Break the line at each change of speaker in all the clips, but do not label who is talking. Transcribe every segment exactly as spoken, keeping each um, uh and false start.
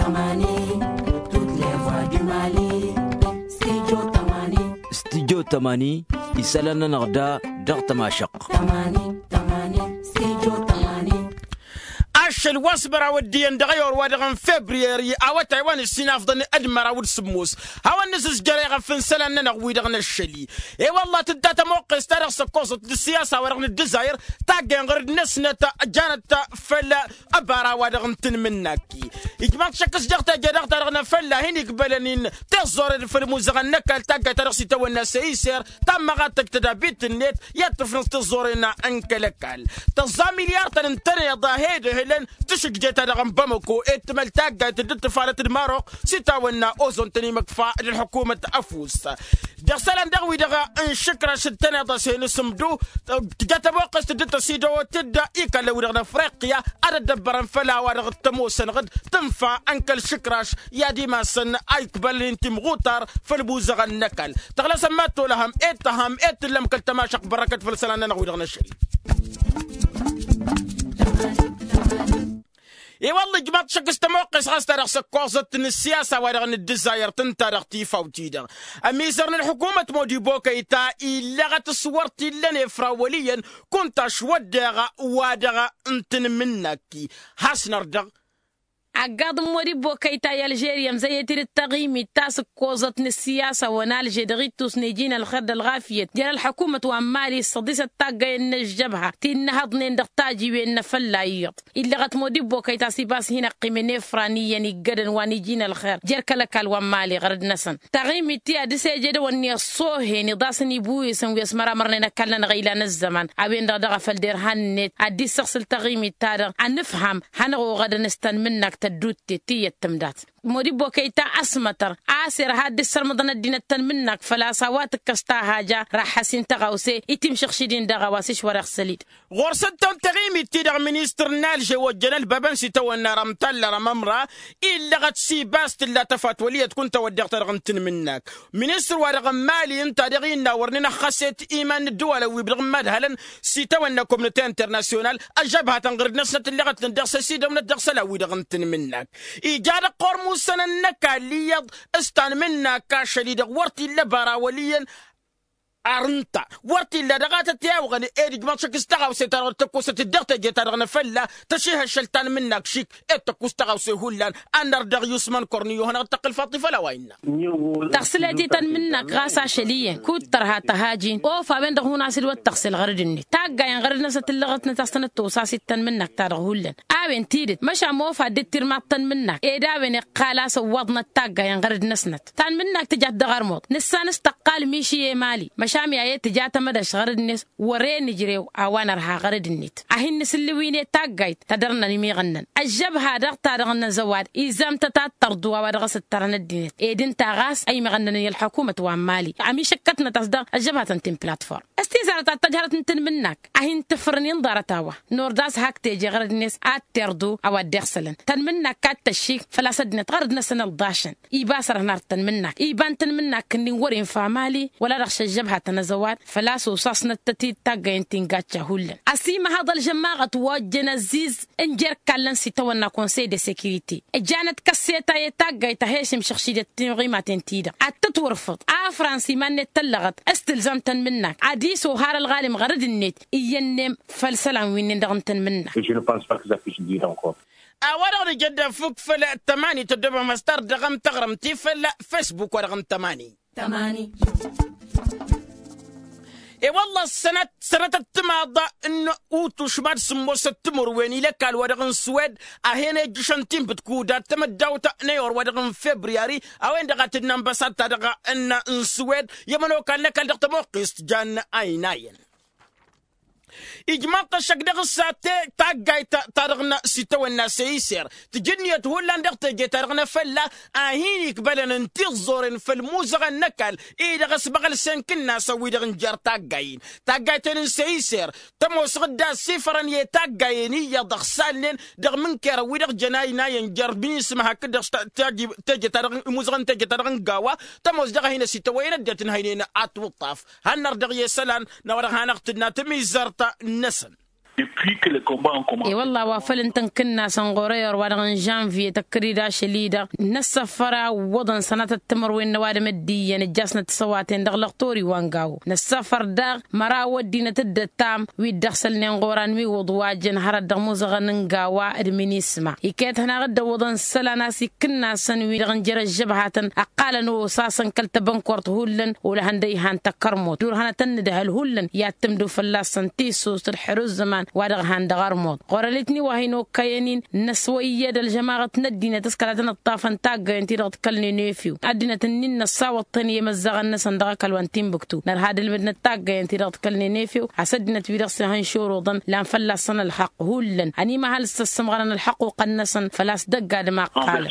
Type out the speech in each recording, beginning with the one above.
Tamani, toutes les voix du Mali. Studio Tamani.
Studio Tamani, isalana narda dar tamashaq.
Tamani, Tamani, Studio Tamani.
أشل واسبرا وديان دغيور وادغن فبراير أو تايوان السنة أفضل أدمر أو السموس هوا الناس جريغا في سنة نغوي دغن الشلي إي والله تداتا موقع ستارغ سكوسة السياسة ورغن الدزاير تاقين غير نسنة جانت فلا أبارا وادغن تنمناكي إجماع شكس جغتا جرغتا رغنا فلا هيني قبلنين تزور في الموزغن نكال تاقا ترغسي تو الناس يسير تم غاتك تدابيت النت يتفرنس تزورنا أنكالكال تزا مليار تنتني ضاهيد هلن تشك جيتا رغم بامكو اتمال تاقا تدت فالة الماروق ستاونا اوزون تني مكفا للحكومة افوس دغسالان دغوي دغا ان شكرا شتنا ضاسين اسمدو تجاتا بوقس تدت سيدو تدا ايكا لو دغنا فريقيا انا دبرن فلا ورغ التموسن غد تنفع انكل شكراش يا ديما سن ايكبل انت مغوطر في البوزغ النكل تغلا سماتو لهم اتهم ات لم كل تماشق بركة فلسلان نغوي دغنا الشري اي والله جماعة شكست موقس غاس تاريخ سكوزة السياسة ورغن الدزاير تنتاريخ تيفا وتيدا أميزرن الحكومة مودي بوكيتا إلا غتصورتي لنا فراوليا كنت شودغا وادغا انتن منكي حسنردغ
عقاد موري بوكيتا يا الجيريا مزيتي التغيمي تاس كوزة السياسة ونالجي دغيتوس نيجينا الخرد الغافية ديال الحكومة وعمالي الصديسة التاقة النجبها تنهض نندقتاجي وين فلايط إلا غت مودي بوكيتا سيباس هنا قيمة فرانية نيجرن ونيجينا الخير جيرك لك الومالي غرد نسن تغيمي تيا دسي جدا وني الصوهي نداسني بوي سنوي اسمرا مرنا كلنا غيلان الزمان عبين دغدغ فالدير هنت عدي سخص التغيمي تارغ عنفهم هنغو غدا نستن منك تدوت تي التمدات مودي بوكيتا اسمتر عاسر هاد السرمضان الدين التنمنك فلا سواتك كستا هاجا راح حسين تغاوسي يتم شخشدين دغواسيش ورق سليد
غورستون تغيمي تيدغ منيستر نالجي وجنا البابان سيتو النار مطلع رممرا إلا غد سيباست لا تفات ولية كنت ودغت رغم تنمنك منيستر ورغم مالي انت دغينا ورننا خسيت ايمان الدول ويبلغ مدهلا سيتو ان كوميونيتي انترناسيونال اجابها تنغرد نسنة اللي غد ندغس سيدا من الدغس لا ويدغم تنمنك ايجاد قرموس سنة النكا ليض استان منا كاشلي دغورتي اللي براوليا أرنتا ورتي اللي دغات تياوغني إيريج ما تشك استغاو سيتارو تكوسة الدغتة جيتارغنا فلا تشيها الشلتان منك شيك إتكو استغاو سيهولان أنر دغ يسمان كورنيو هنا تقل فاطي فلا وينا
تغسل جيتان منك غاسا شلية كوترها تهاجين أوفا بين دغونا سلوات تغسل غردني تاقا ينغرد نسة اللغة نتاستنة توساسي تان منك تارغولان آبين تيرت مشا موفا ديتير ماتن منك إيدا بين قالا سوادنا تاقا ينغرد نسنت تان منك تجات دغرموت نسان استقال ميشي مالي شامي آيات تجات مدى شغر الناس ورين نجريو أوانا رها غرد النت أهين نسلويني تاقايت تدرنا نمي غنن الجبهة دغتا رغنا زواد إزام تتات تردوا ورغس الترن الدينت إيدين تاغاس أي مغنني الحكومة وعمالي عمي شكتنا تصدق الجبهة تنتين بلاتفورم استيزارة تجارة نتن منك أهين تفرنين دارتاوا نور داس هاك تيجي غرد الناس آت تردو أو الدغسلن تن منك كات تشيك فلا صدنا تغرد نسنا الضاشن إيباسر نار تن منك إيبان تن منك كني ورين فعمالي ولا رغش الجبهة تنزوات فلا سوساسنا التتي تاقين تنقاتشا هولن أسيما هذا الجماعة توجنا الزيز انجر كالن سيتوانا كونسي دي سيكيريتي جانت كسيتا يتاقا يتهيشم شخشيدة تنغيمة تنتيدا التتورفض آ فرانسي ما نتلغت استلزمتن منك عديسو هار الغالم غرد النت إينم فالسلام وين دغمتن منك
أورغ جدا فوق فلا التماني تدبع مستر دغم تغرم تي فلا فيسبوك ورغم تماني
تماني
اي والله السنة سنة التماضى انه اوتو شمال سمو ستمر ويني لك الورغن سويد اهينا جشنتين بتكودا تمداوتا نيور ورغن فبراير اوين دغات النمبسات دغا ان سويد يمنو كان لك دغت موقيس جان ايناين إجماع قشق دغ الساتة تاقاي تارغنا سيتو الناس يسير تجنية هولان دغ تجي تارغنا فلا آهينيك بلن انتظر في الموزغ النكال إيه دغ سبغل سنكنا سوي دغ نجار تاقاين تاقاي تنن سيسير تموس غدا سفران يتاقاين هي دغ سالين دغ منكر ويدغ جناينا ينجر بين اسمها كدغ تاجي تجي تارغن موزغن تجي تارغن قاوا تموس دغ هنا سيتو وين دتن هينينا اتوطاف هنر دغ يسلان نورغ هنقتنا تميزرتا نسن
depuis que les combats ont commencé.
اي والله وافلن تنكنا سنغورير ودغن جانفي تكريدا شليدا نسفرا وضن سنة التمر وين نواد مدية نجاسنا تسواتين دغلق طوري وانقاو نسفر داغ مرا ودينا تد التام ويدخسل نغوران مي وضواجن هرد دغموزغ ننقاوا ادمينيسما يكيت هنا غد وضن سلا ناسي كنا سنوي دغن جرى الجبهة أقال نو ساسن كلت بنكورت هولن ولهندي هان تكرموت دور هنا تنده الهولن ياتمدو فلاسن تيسو ترحرو الزمان وادغ هان دغرموت قرلتني وهينو كيانين نسوية الجماعة ندينا تسكالتنا الطافن تاقا انتي رغت كلني نيفيو ادينا تنين الساوة الطنية مزاغ الناس اندغا كالوانتين بكتو نار هاد المدنة تاقا انتي رغت كلني نيفيو حسدنا تبيرغسي هان شوروضا لان فلاسن الحق هولن اني ما هالستسمغرنا الحق وقنسن فلاس دقا دما قال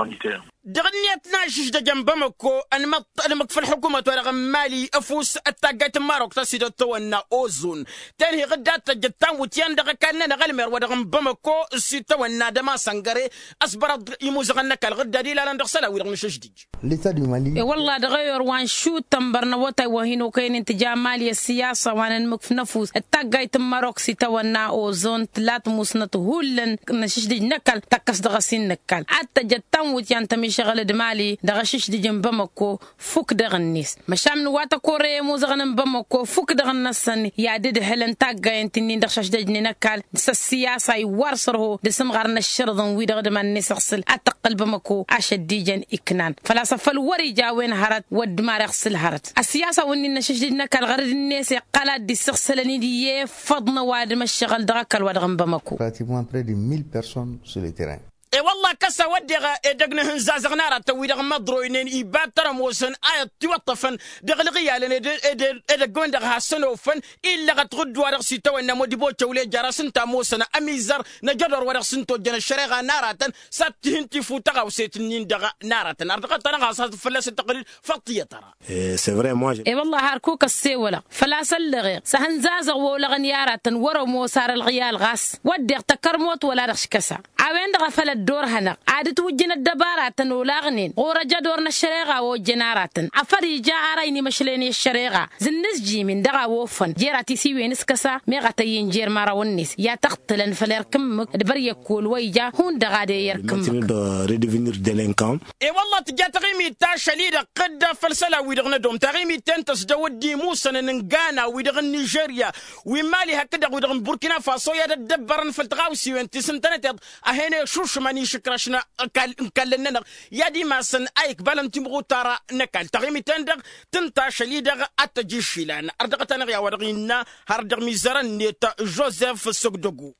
دغنيت ناشش دا جنبمكو ان مط ان مطفى الحكومه ورغم مالي افوس التاقات ماروك تسيد تونا اوزون تنهي غدات جتان وتيان دغ كان غلمر ودغم بمكو سيتونا دما سانغري اصبر يموزغنك الغدا دي لا ندخسلا ويرغم شجدي
ليتا دي مالي
والله دغير وان شو تمبرنا وتا وهينو كاين انتجاه مالي السياسه وانا نمك نفوس التاقات ماروك سيتونا اوزون ثلاث مسنت هولن نشجدي نكل تكس دغسين نكل حتى جتان وتيان تمشي شغل دمالي دغشش دي جنب بمكو فوك دغنيس مشام نواتا كوري موزغن بمكو فوك دغنسن يا دد هلن تاغا انتني دغشش دجني نكال دس السياسه يورسره دسم غرنا الشرضن ويدغ دمان نسغسل اتقل بمكو اشديجن اكنان فلاسف الوري جاوين هرت ود ما رغسل هرت السياسه وني نشش دي نكال غرد الناس قالات دي سغسلني دي فضنا واد مشغل دغكل ودغن بمكو
pratiquement près de mille personnes sur le terrain.
اي والله كسا ودغ دغنا هنزازغ نارا تويدغ مدروينين يبات ترموسن اي توطفن دغ الغيال اد اد غوندغ هاسنوفن الا غتغد ورغ سيتو ان موديبو تولي جراسن تاموسن اميزر نجدر ورغ سنتو جن الشريغه ناراتن ساتهنتي فوتغا وسيتنين دغ ناراتن ارتق تنغ صات فلس تقرير فطيه ترى
سي فري مو
اي والله هاركوك السيوله فلاس اللغي سهنزازغ ولغن ياراتن ورو مو صار الغيال غاس ودغ تكرموت ولا رخش كسا عوين دغ فل الدور هنا عادت وجنا الدبارات ولاغنين ورجا دورنا الشريغه وجنارات عفري جا عريني مشليني الشريغه زنس جي من دغا وفن جيراتي سي نسكسا ميغتين جير مارا ونس يا تقتلن فليركم دبر يكول ويجا هون دغا دي يركم
دو ريديفينير ديلينكام
اي والله تجا تغيمي تا شليده قد فلسلا ويدغنا دوم تغيمي تنتس دودي موسى نغانا ويدغ نيجيريا ومالي هكذا ويدغ بوركينا فاسو يا دبرن فلتغاوسي وانت سنتنت اهنا شوش ماني شكراشنا كال كالنا يا دي ما سن ايك بالم تيمغو ترى نكال تغيمي تندغ تنتا شليدغ اتجيشيلان اردقتنا يا ورغينا هردغ ميزران نيتا جوزيف سوغدوغو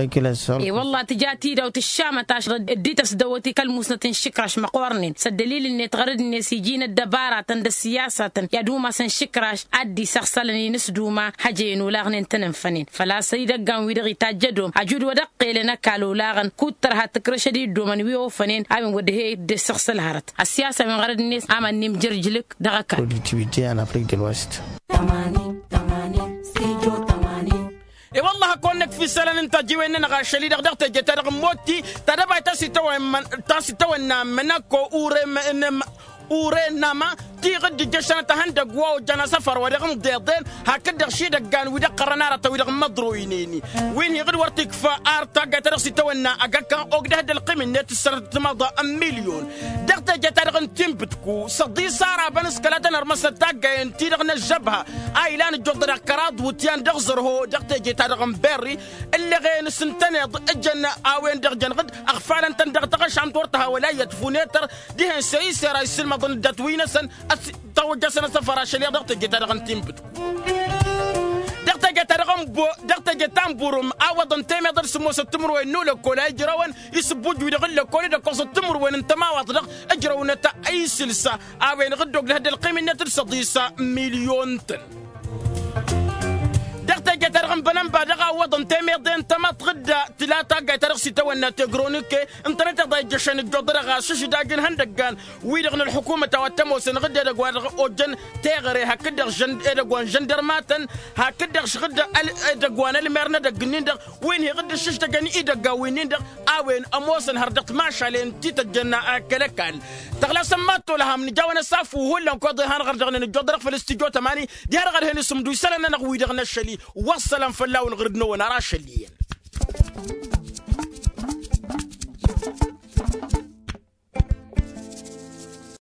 اي والله تجاتي دو تشامة تاشر اديتس دوتي كالموسنة شكراش مقورنين سدليل اني تغرد اني سيجين الدبارة تند السياسة يا دوما سن شكراش ادي سخسلني نسدوما حجين ولاغنين تنفنين فلا سيدقان ويدغي تاجدهم عجود ودقي لنا كالو لاغن كوترها تكرش دي دومن ويوفنين امن ودهي دي سخسل هارت السياسة من غرد الناس امن نيم جرجلك دغكا
productivité en Afrique de l'Ouest.
تمانين تمانين ستيجو تمانين
اي والله كونك في سلان انت جيوين نغا شلي دغ دغ تجي تدغ موتي تدبا تاسي تو من تاسي تو منكو اورم ان اورنما تي غد جشنا تهند غو جنا سفر ودغم ديدين هكذا شي دغان ويد قرناره تو دغ مدروينيني وين يغد ورتك فار تاغ تدغ سي تونا اغاكا اوغده القيم نت سرت مضى مليون دغ تجي تدغ تيمبتكو صدي ساره بنس كلا تنر مس تاغ انت دغ نجبها اي لان جودر كراد وتيان دغزر هو دغ تجي تدغ بري اللي غين سنتني اجن اوين دغ جنغد اغفال انت دغ تغش عم تورتها ولا يدفونيتر دي سي سي رايس المضن دتوينه سن توجه سنة سفر عشان يضغط جتارغن تيمبت دغت جتارغن بو دغت جتام بورم عوضن تيم درس مو ستمر وين نول كولا يجرون يسبوج ويدغل كولا دكو ستمر وين انت ما واطلق اجرون تا اي سلسه اوين غدوق لهاد القيمه نتر صديسه مليون تن دغت جتارغن بنمبا دغا وضن تيم دين تما تغدا ثلاثه جتارغ سته ونا تجرونك انترنت ضايجشن الجدرغا شش داجن هندغان ويدغن الحكومه توتمو سن غدا دغوار اوجن تيغري هكدغ جن دغوان جندرماتن هكدغ شغد دغوان المرنا دغنين دغ وين يغد شش دغني ايدغا وين دغ اوين اموسن هردقت ماشالين تي تجنا اكلكال تغلا سماتو لها من جاونا صافو هو لن كود هان غردغن الجدرغ في الاستيجو ثماني ديار غير هن سمدو سلنا نغوي دغنا الشلي والسلام فلاو نغردنا ونرى شليين.